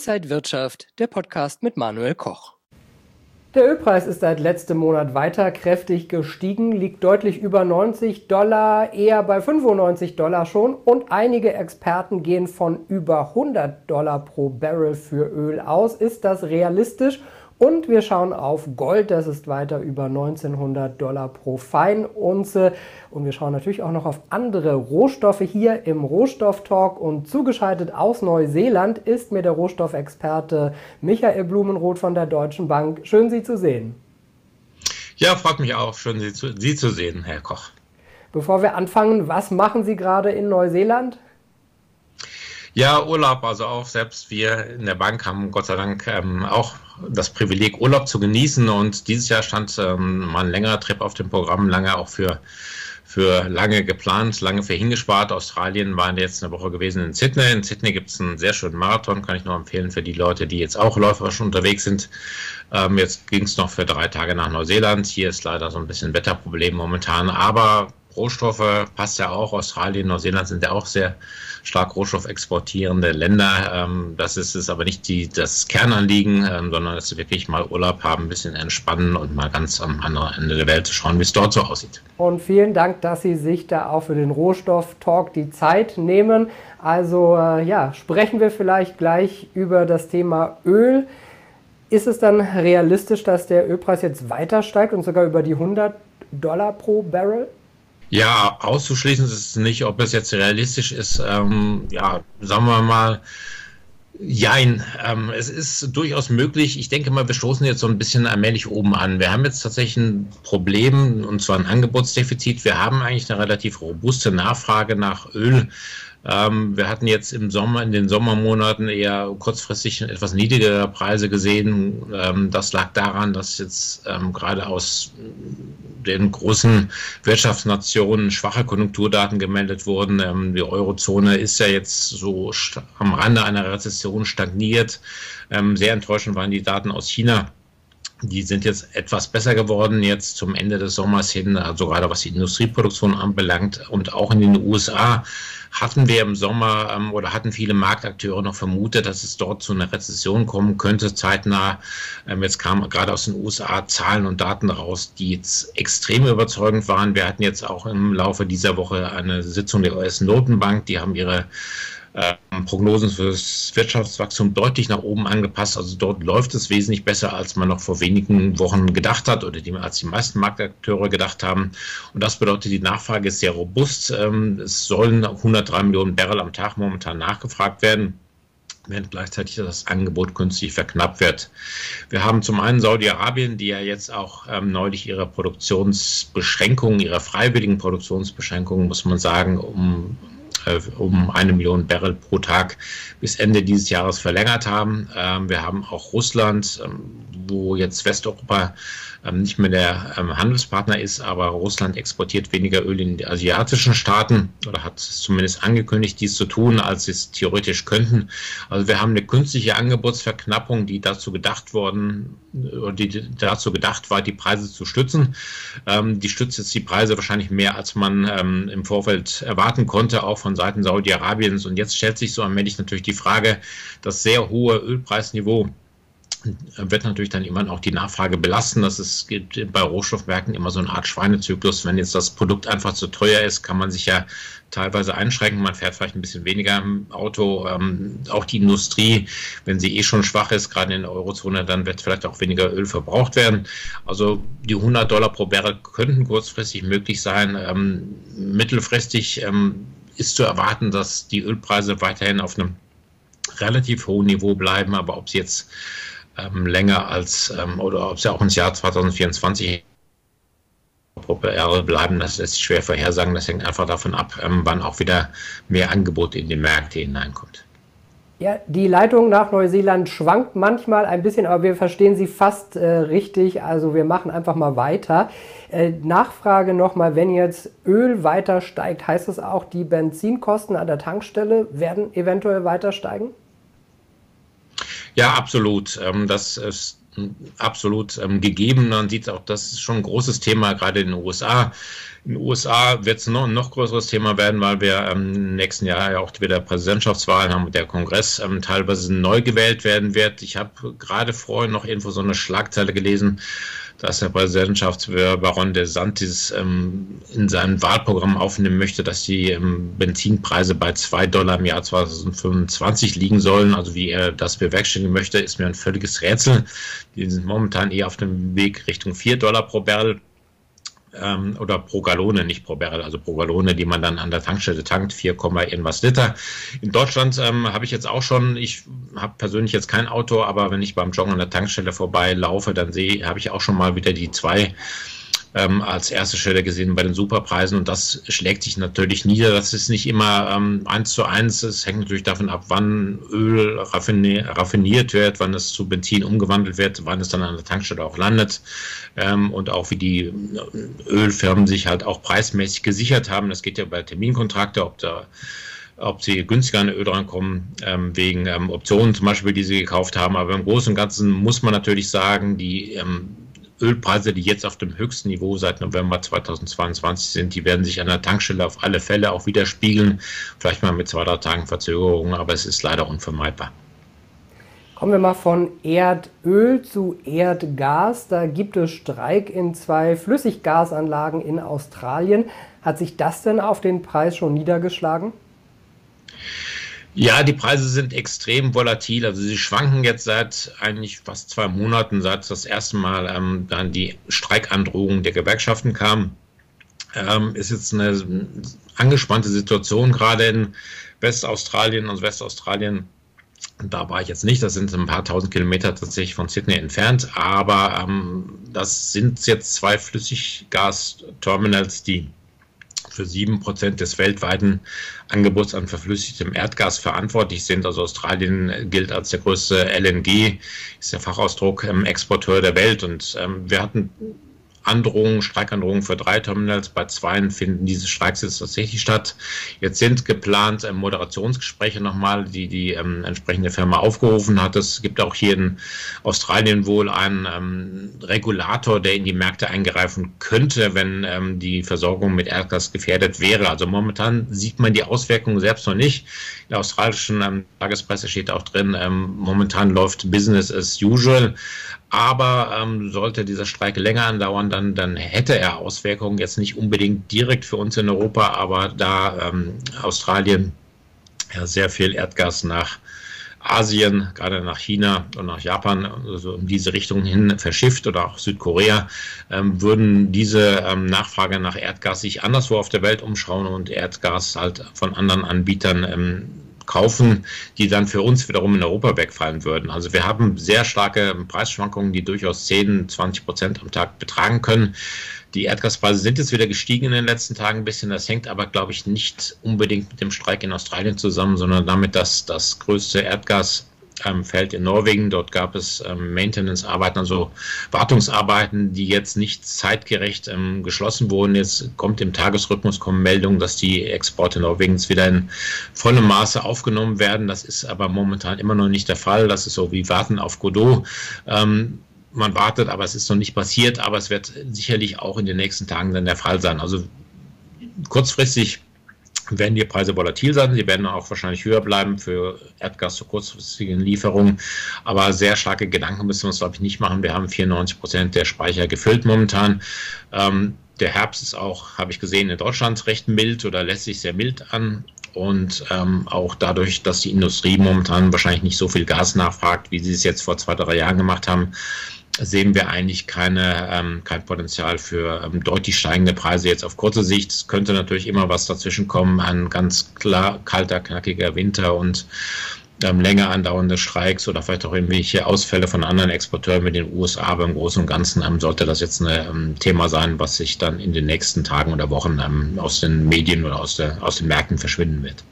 Inside Wirtschaft, der Podcast mit Manuel Koch. Der Ölpreis ist seit letztem Monat weiter kräftig gestiegen, liegt deutlich über $90, eher bei $95 schon. Und einige Experten gehen von über $100 pro Barrel für Öl aus. Ist das realistisch? Und wir schauen auf Gold, das ist weiter über $1900 pro Feinunze. Und wir schauen natürlich auch noch auf andere Rohstoffe hier im Rohstofftalk. Und zugeschaltet aus Neuseeland ist mir der Rohstoffexperte Michael Blumenroth von der Deutschen Bank. Schön, Sie zu sehen. Ja, freut mich auch. Schön, Sie zu sehen, Herr Koch. Bevor wir anfangen, was machen Sie gerade in Neuseeland? Ja, Urlaub, also auch selbst wir in der Bank haben Gott sei Dank auch das Privileg, Urlaub zu genießen, und dieses Jahr stand mal ein längerer Trip auf dem Programm, lange auch für lange geplant, lange für hingespart. Australien waren jetzt eine Woche gewesen in Sydney. In Sydney gibt es einen sehr schönen Marathon, kann ich nur empfehlen für die Leute, die jetzt auch läuferisch unterwegs sind. Jetzt ging es noch für 3 Tage nach Neuseeland. Hier ist leider so ein bisschen Wetterproblem momentan, aber Rohstoffe passt ja auch. Australien, Neuseeland sind ja auch sehr stark rohstoffexportierende Länder. Das ist es aber nicht das Kernanliegen, sondern dass sie wirklich mal Urlaub haben, ein bisschen entspannen und mal ganz am anderen Ende der Welt schauen, wie es dort so aussieht. Und vielen Dank, dass Sie sich da auch für den Rohstoff-Talk die Zeit nehmen. Also sprechen wir vielleicht gleich über das Thema Öl. Ist es dann realistisch, dass der Ölpreis jetzt weiter steigt und sogar über die $100 pro Barrel? Ja, auszuschließen ist es nicht. Ob es jetzt realistisch ist, sagen wir mal, jein. Es ist durchaus möglich. Ich denke mal, wir stoßen jetzt so ein bisschen allmählich oben an. Wir haben jetzt tatsächlich ein Problem, und zwar ein Angebotsdefizit. Wir haben eigentlich eine relativ robuste Nachfrage nach Öl. Wir hatten jetzt in den Sommermonaten eher kurzfristig etwas niedrigere Preise gesehen. Das lag daran, dass jetzt gerade aus den großen Wirtschaftsnationen schwache Konjunkturdaten gemeldet wurden. Die Eurozone ist ja jetzt so am Rande einer Rezession stagniert. Sehr enttäuschend waren die Daten aus China. Die sind jetzt etwas besser geworden, jetzt zum Ende des Sommers hin, also gerade was die Industrieproduktion anbelangt. Und auch in den USA hatten wir im Sommer hatten viele Marktakteure noch vermutet, dass es dort zu einer Rezession kommen könnte, zeitnah. Jetzt kamen gerade aus den USA Zahlen und Daten raus, die jetzt extrem überzeugend waren. Wir hatten jetzt auch im Laufe dieser Woche eine Sitzung der US-Notenbank. Die haben ihre Prognosen für das Wirtschaftswachstum deutlich nach oben angepasst. Also dort läuft es wesentlich besser, als man noch vor wenigen Wochen gedacht hat oder als die meisten Marktakteure gedacht haben. Und das bedeutet, die Nachfrage ist sehr robust. Es sollen 103 Millionen Barrel am Tag momentan nachgefragt werden, während gleichzeitig das Angebot künstlich verknappt wird. Wir haben zum einen Saudi-Arabien, die ja jetzt auch neulich ihre freiwilligen Produktionsbeschränkungen, muss man sagen, um 1 Million Barrel pro Tag bis Ende dieses Jahres verlängert haben. Wir haben auch Russland, wo jetzt Westeuropa nicht mehr der Handelspartner ist, aber Russland exportiert weniger Öl in die asiatischen Staaten oder hat zumindest angekündigt, dies zu tun, als sie es theoretisch könnten. Also wir haben eine künstliche Angebotsverknappung, die dazu gedacht war, die Preise zu stützen. Die stützt jetzt die Preise wahrscheinlich mehr, als man im Vorfeld erwarten konnte, auch von Seiten Saudi-Arabiens. Und jetzt stellt sich so allmählich natürlich die Frage, das sehr hohe Ölpreisniveau wird natürlich dann immer auch die Nachfrage belasten. Es gibt bei Rohstoffmärkten immer so eine Art Schweinezyklus. Wenn jetzt das Produkt einfach zu teuer ist, kann man sich ja teilweise einschränken. Man fährt vielleicht ein bisschen weniger im Auto. Auch die Industrie, wenn sie schon schwach ist, gerade in der Eurozone, dann wird vielleicht auch weniger Öl verbraucht werden. Also die $100 pro Barrel könnten kurzfristig möglich sein. Mittelfristig ist zu erwarten, dass die Ölpreise weiterhin auf einem relativ hohen Niveau bleiben. Aber ob sie jetzt länger oder ob sie auch ins Jahr 2024 pro Barrel bleiben, das lässt sich schwer vorhersagen. Das hängt einfach davon ab, wann auch wieder mehr Angebot in die Märkte hineinkommt. Ja, die Leitung nach Neuseeland schwankt manchmal ein bisschen, aber wir verstehen sie fast richtig. Also wir machen einfach mal weiter. Nachfrage nochmal, wenn jetzt Öl weiter steigt, heißt das auch, die Benzinkosten an der Tankstelle werden eventuell weiter steigen? Ja, absolut. Das ist absolut gegeben. Man sieht auch, das ist schon ein großes Thema, gerade in den USA. In den USA wird es ein noch größeres Thema werden, weil wir im nächsten Jahr ja auch wieder Präsidentschaftswahlen haben und der Kongress teilweise neu gewählt werden wird. Ich habe gerade vorhin noch irgendwo so eine Schlagzeile gelesen, dass der Präsidentschaftsbaron DeSantis in seinem Wahlprogramm aufnehmen möchte, dass die Benzinpreise bei $2 im Jahr 2025 liegen sollen. Also wie er das bewerkstelligen möchte, ist mir ein völliges Rätsel. Die sind momentan eher auf dem Weg Richtung $4 pro Barrel. Oder pro Gallone, nicht pro Barrel, also pro Gallone, die man dann an der Tankstelle tankt, 4, irgendwas Liter. In Deutschland habe ich jetzt auch schon, ich habe persönlich jetzt kein Auto, aber wenn ich beim Joggen an der Tankstelle vorbei laufe, dann habe ich auch schon mal wieder die 2 als erste Stelle gesehen bei den Superpreisen, und das schlägt sich natürlich nieder. Das ist nicht immer 1:1. Es hängt natürlich davon ab, wann Öl raffiniert wird, wann es zu Benzin umgewandelt wird, wann es dann an der Tankstelle auch landet, und auch wie die Ölfirmen sich halt auch preismäßig gesichert haben. Das geht ja bei Terminkontrakte, ob sie günstiger an Öl rankommen, wegen Optionen zum Beispiel, die sie gekauft haben. Aber im Großen und Ganzen muss man natürlich sagen, die Ölpreise, die jetzt auf dem höchsten Niveau seit November 2022 sind, die werden sich an der Tankstelle auf alle Fälle auch widerspiegeln. Vielleicht mal mit 2-3 Tagen Verzögerung, aber es ist leider unvermeidbar. Kommen wir mal von Erdöl zu Erdgas. Da gibt es Streik in 2 Flüssiggasanlagen in Australien. Hat sich das denn auf den Preis schon niedergeschlagen? Ja, die Preise sind extrem volatil. Also sie schwanken jetzt seit eigentlich fast 2 Monaten, seit das erste Mal dann die Streikandrohung der Gewerkschaften kam. Ist jetzt eine angespannte Situation, gerade in Westaustralien und Westaustralien. Da war ich jetzt nicht, das sind ein paar tausend Kilometer tatsächlich von Sydney entfernt, aber das sind jetzt 2 Flüssiggasterminals, die für 7% des weltweiten Angebots an verflüssigtem Erdgas verantwortlich sind. Also Australien gilt als der größte LNG, ist der Fachausdruck, Exporteur der Welt. Und wir hatten Streikandrohungen für 3 Terminals. Bei 2 finden diese Streiks jetzt tatsächlich statt. Jetzt sind geplant Moderationsgespräche nochmal, die entsprechende Firma aufgerufen hat. Es gibt auch hier in Australien wohl einen Regulator, der in die Märkte eingreifen könnte, wenn die Versorgung mit Erdgas gefährdet wäre. Also momentan sieht man die Auswirkungen selbst noch nicht. In der australischen Tagespresse steht auch drin, momentan läuft Business as usual. Aber sollte dieser Streik länger andauern, dann hätte er Auswirkungen, jetzt nicht unbedingt direkt für uns in Europa, aber da Australien ja sehr viel Erdgas nach Asien, gerade nach China und nach Japan, also in diese Richtung hin verschifft, oder auch Südkorea, würden diese Nachfrage nach Erdgas sich anderswo auf der Welt umschauen und Erdgas halt von anderen Anbietern kaufen, die dann für uns wiederum in Europa wegfallen würden. Also wir haben sehr starke Preisschwankungen, die durchaus 10-20% am Tag betragen können. Die Erdgaspreise sind jetzt wieder gestiegen in den letzten Tagen ein bisschen. Das hängt aber, glaube ich, nicht unbedingt mit dem Streik in Australien zusammen, sondern damit, dass das größte Erdgasfeld in Norwegen, dort gab es Maintenance-Arbeiten, also Wartungsarbeiten, die jetzt nicht zeitgerecht geschlossen wurden. Jetzt kommt im Tagesrhythmus Meldungen, dass die Exporte Norwegens wieder in vollem Maße aufgenommen werden. Das ist aber momentan immer noch nicht der Fall. Das ist so wie Warten auf Godot. Man wartet, aber es ist noch nicht passiert, aber es wird sicherlich auch in den nächsten Tagen dann der Fall sein. Also kurzfristig werden die Preise volatil sein, sie werden auch wahrscheinlich höher bleiben für Erdgas zu kurzfristigen Lieferungen, aber sehr starke Gedanken müssen wir uns, glaube ich, nicht machen. Wir haben 94% der Speicher gefüllt momentan. Der Herbst ist auch, habe ich gesehen, in Deutschland recht mild oder lässt sich sehr mild an. Und auch dadurch, dass die Industrie momentan wahrscheinlich nicht so viel Gas nachfragt, wie sie es jetzt vor 2-3 Jahren gemacht haben, sehen wir eigentlich kein Potenzial für deutlich steigende Preise jetzt auf kurze Sicht. Es könnte natürlich immer was dazwischen kommen, ein ganz klar kalter, knackiger Winter und länger andauernde Streiks oder vielleicht auch irgendwelche Ausfälle von anderen Exporteuren mit den USA. Aber im Großen und Ganzen sollte das jetzt ein Thema sein, was sich dann in den nächsten Tagen oder Wochen aus den Medien oder aus den Märkten verschwinden wird.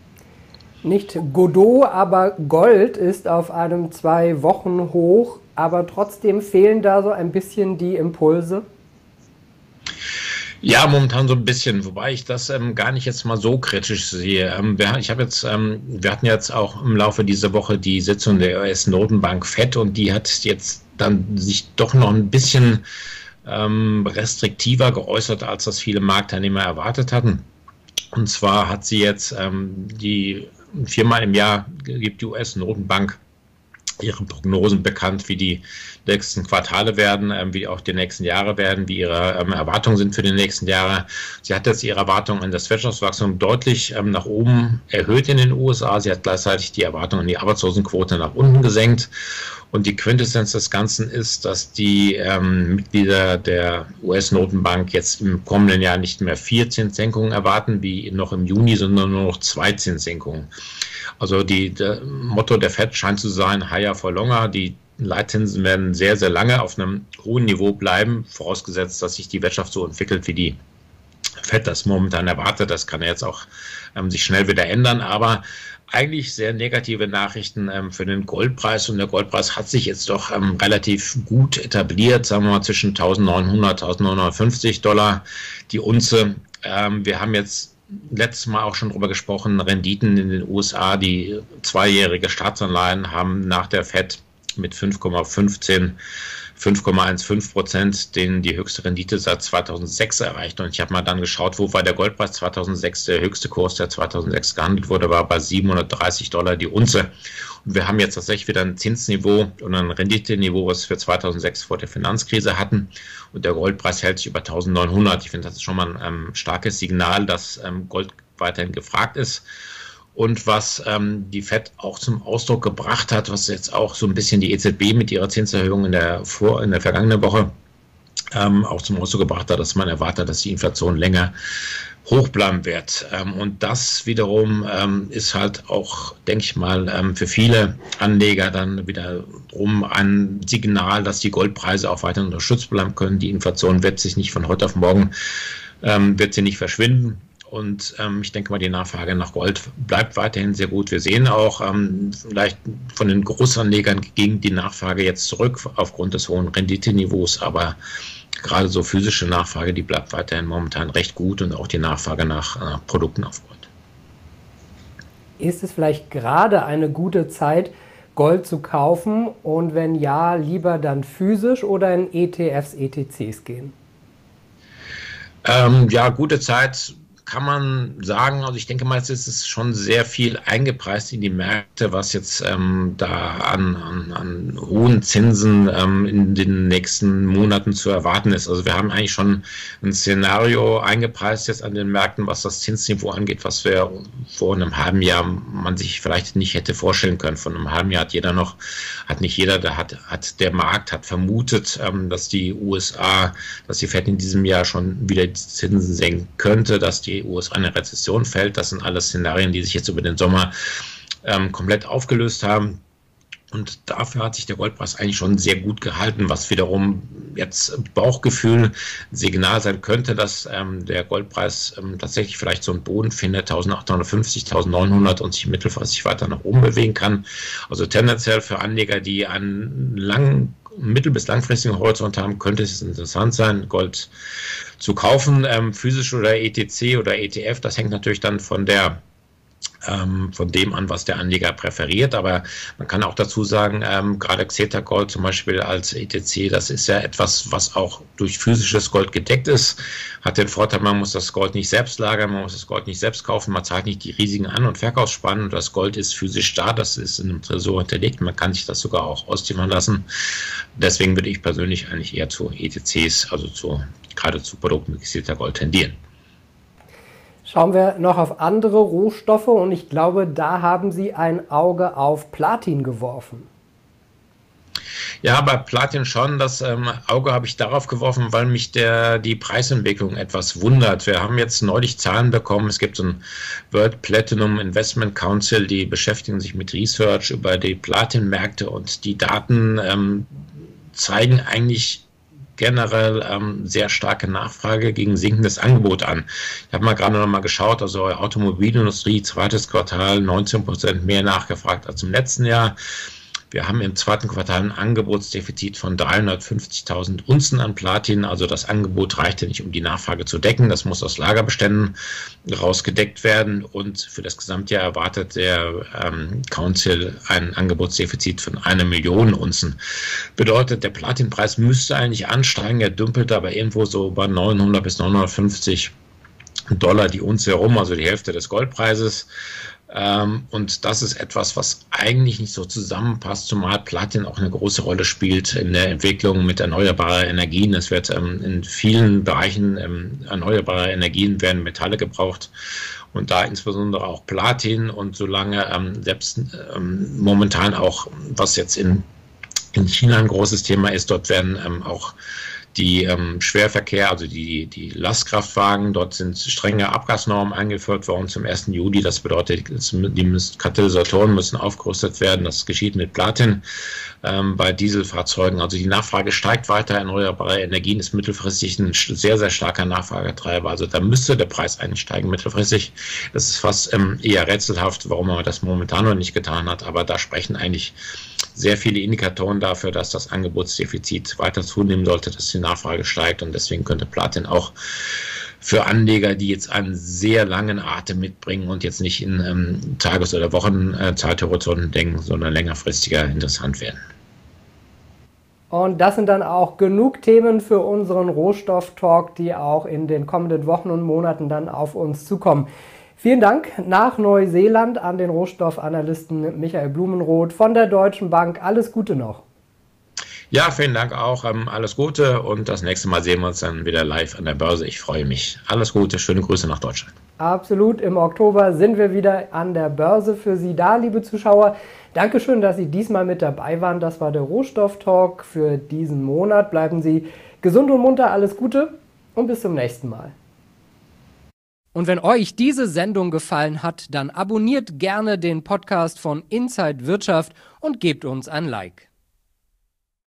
Nicht Godot, aber Gold ist auf einem 2-Wochen-Hoch, aber trotzdem fehlen da so ein bisschen die Impulse. Ja, momentan so ein bisschen, wobei ich das gar nicht jetzt mal so kritisch sehe. Wir hatten jetzt auch im Laufe dieser Woche die Sitzung der US-Notenbank FED und die hat jetzt dann sich doch noch ein bisschen restriktiver geäußert, als das viele Marktteilnehmer erwartet hatten. Und zwar hat sie jetzt die 4-mal im Jahr gibt die US-Notenbank ihre Prognosen bekannt, wie die nächsten Quartale werden, wie auch die nächsten Jahre werden, wie ihre Erwartungen sind für die nächsten Jahre. Sie hat jetzt ihre Erwartungen an das Wirtschaftswachstum deutlich nach oben erhöht in den USA. Sie hat gleichzeitig die Erwartungen an die Arbeitslosenquote nach unten gesenkt. Und die Quintessenz des Ganzen ist, dass die Mitglieder der US-Notenbank jetzt im kommenden Jahr nicht mehr 4 Zinssenkungen erwarten, wie noch im Juni, sondern nur noch 2 Zinssenkungen. Also das Motto der FED scheint zu sein, higher for longer. Die Leitzinsen werden sehr, sehr lange auf einem hohen Niveau bleiben, vorausgesetzt, dass sich die Wirtschaft so entwickelt, wie die FED das momentan erwartet. Das kann jetzt auch sich schnell wieder ändern, aber eigentlich sehr negative Nachrichten für den Goldpreis, und der Goldpreis hat sich jetzt doch relativ gut etabliert, sagen wir mal zwischen 1.900, 1.950 Dollar die Unze. Wir haben jetzt letztes Mal auch schon drüber gesprochen, Renditen in den USA, die 2-jährige Staatsanleihen haben nach der FED mit 5,15% die höchste Rendite seit 2006 erreicht. Und ich habe mal dann geschaut, wo war der Goldpreis 2006, der höchste Kurs, der 2006 gehandelt wurde, war bei 730 Dollar die Unze. Und wir haben jetzt tatsächlich wieder ein Zinsniveau und ein Renditeniveau, was wir 2006 vor der Finanzkrise hatten. Und der Goldpreis hält sich über 1900. Ich finde, das ist schon mal ein starkes Signal, dass Gold weiterhin gefragt ist. Und was die FED auch zum Ausdruck gebracht hat, was jetzt auch so ein bisschen die EZB mit ihrer Zinserhöhung in der vergangenen Woche auch zum Ausdruck gebracht hat, dass man erwartet, dass die Inflation länger hoch bleiben wird. Und das wiederum ist halt auch, denke ich mal, für viele Anleger dann wiederum ein Signal, dass die Goldpreise auch weiter unterstützt bleiben können. Die Inflation wird sich nicht von heute auf morgen, wird sie nicht verschwinden. Und ich denke mal, die Nachfrage nach Gold bleibt weiterhin sehr gut. Wir sehen auch vielleicht von den Großanlegern ging die Nachfrage jetzt zurück aufgrund des hohen Renditeniveaus, aber gerade so physische Nachfrage, die bleibt weiterhin momentan recht gut, und auch die Nachfrage nach Produkten auf Gold. Ist es vielleicht gerade eine gute Zeit, Gold zu kaufen, und wenn ja, lieber dann physisch oder in ETFs, ETCs gehen? Ja, gute Zeit kann man sagen. Also ich denke mal, es ist schon sehr viel eingepreist in die Märkte, was jetzt da an hohen Zinsen in den nächsten Monaten zu erwarten ist. Also wir haben eigentlich schon ein Szenario eingepreist jetzt an den Märkten, was das Zinsniveau angeht, was wir vor einem halben Jahr man sich vielleicht nicht hätte vorstellen können. Vor einem halben Jahr der Markt hat vermutet, dass die FED in diesem Jahr schon wieder die Zinsen senken könnte, dass die USA eine Rezession fällt. Das sind alles Szenarien, die sich jetzt über den Sommer komplett aufgelöst haben. Und dafür hat sich der Goldpreis eigentlich schon sehr gut gehalten, was wiederum jetzt Bauchgefühl ein Signal sein könnte, dass der Goldpreis tatsächlich vielleicht so einen Boden findet, 1850, 1900, und sich mittelfristig weiter nach oben bewegen kann. Also tendenziell für Anleger, die einen mittel- bis langfristigen Horizont haben, könnte es interessant sein, Gold zu kaufen, physisch oder ETC oder ETF. Das hängt natürlich dann von dem an, was der Anleger präferiert. Aber man kann auch dazu sagen, gerade Xetra Gold zum Beispiel als ETC, das ist ja etwas, was auch durch physisches Gold gedeckt ist. Hat den Vorteil, man muss das Gold nicht selbst lagern, man muss das Gold nicht selbst kaufen, man zahlt nicht die riesigen An- und Verkaufsspannen. Und das Gold ist physisch da, das ist in einem Tresor hinterlegt. Man kann sich das sogar auch auszimmern lassen. Deswegen würde ich persönlich eigentlich eher zu ETCs, also gerade zu Produkten mit Xetra Gold tendieren. Schauen wir noch auf andere Rohstoffe, und ich glaube, da haben Sie ein Auge auf Platin geworfen. Ja, bei Platin schon. Das Auge habe ich darauf geworfen, weil mich die Preisentwicklung etwas wundert. Wir haben jetzt neulich Zahlen bekommen. Es gibt so ein World Platinum Investment Council, die beschäftigen sich mit Research über die Platinmärkte, und die Daten zeigen eigentlich generell sehr starke Nachfrage gegen sinkendes Angebot an. Ich habe mal gerade noch mal geschaut, also Automobilindustrie, zweites Quartal 19% mehr nachgefragt als im letzten Jahr. Wir haben im zweiten Quartal ein Angebotsdefizit von 350.000 Unzen an Platin. Also das Angebot reichte nicht, um die Nachfrage zu decken. Das muss aus Lagerbeständen rausgedeckt werden. Und für das Gesamtjahr erwartet der Council ein Angebotsdefizit von 1 Million Unzen. Bedeutet, der Platinpreis müsste eigentlich ansteigen. Er dümpelt aber irgendwo so bei 900 bis 950 Dollar die Unze herum, also die Hälfte des Goldpreises. Und das ist etwas, was eigentlich nicht so zusammenpasst, zumal Platin auch eine große Rolle spielt in der Entwicklung mit erneuerbarer Energien. Es wird in vielen Bereichen erneuerbarer Energien werden Metalle gebraucht und da insbesondere auch Platin. Und solange selbst momentan auch, was jetzt in China ein großes Thema ist, dort werden auch die Schwerverkehr, also die Lastkraftwagen, dort sind strenge Abgasnormen eingeführt worden zum 1. Juli. Das bedeutet, die Katalysatoren müssen aufgerüstet werden. Das geschieht mit Platin bei Dieselfahrzeugen. Also die Nachfrage steigt weiter. Erneuerbare Energien ist mittelfristig ein sehr, sehr starker Nachfragetreiber. Also da müsste der Preis einsteigen mittelfristig. Das ist fast eher rätselhaft, warum man das momentan noch nicht getan hat. Aber da sprechen eigentlich sehr viele Indikatoren dafür, dass das Angebotsdefizit weiter zunehmen sollte, dass die Nachfrage steigt, und deswegen könnte Platin auch für Anleger, die jetzt einen sehr langen Atem mitbringen und jetzt nicht in Tages- oder Wochenzeithorizonten denken, sondern längerfristiger interessant werden. Und das sind dann auch genug Themen für unseren Rohstoff-Talk, die auch in den kommenden Wochen und Monaten dann auf uns zukommen. Vielen Dank nach Neuseeland an den Rohstoffanalysten Michael Blumenroth von der Deutschen Bank. Alles Gute noch. Ja, vielen Dank auch. Alles Gute, und das nächste Mal sehen wir uns dann wieder live an der Börse. Ich freue mich. Alles Gute, schöne Grüße nach Deutschland. Absolut. Im Oktober sind wir wieder an der Börse für Sie da, liebe Zuschauer. Dankeschön, dass Sie diesmal mit dabei waren. Das war der Rohstoff-Talk für diesen Monat. Bleiben Sie gesund und munter. Alles Gute und bis zum nächsten Mal. Und wenn euch diese Sendung gefallen hat, dann abonniert gerne den Podcast von Inside Wirtschaft und gebt uns ein Like.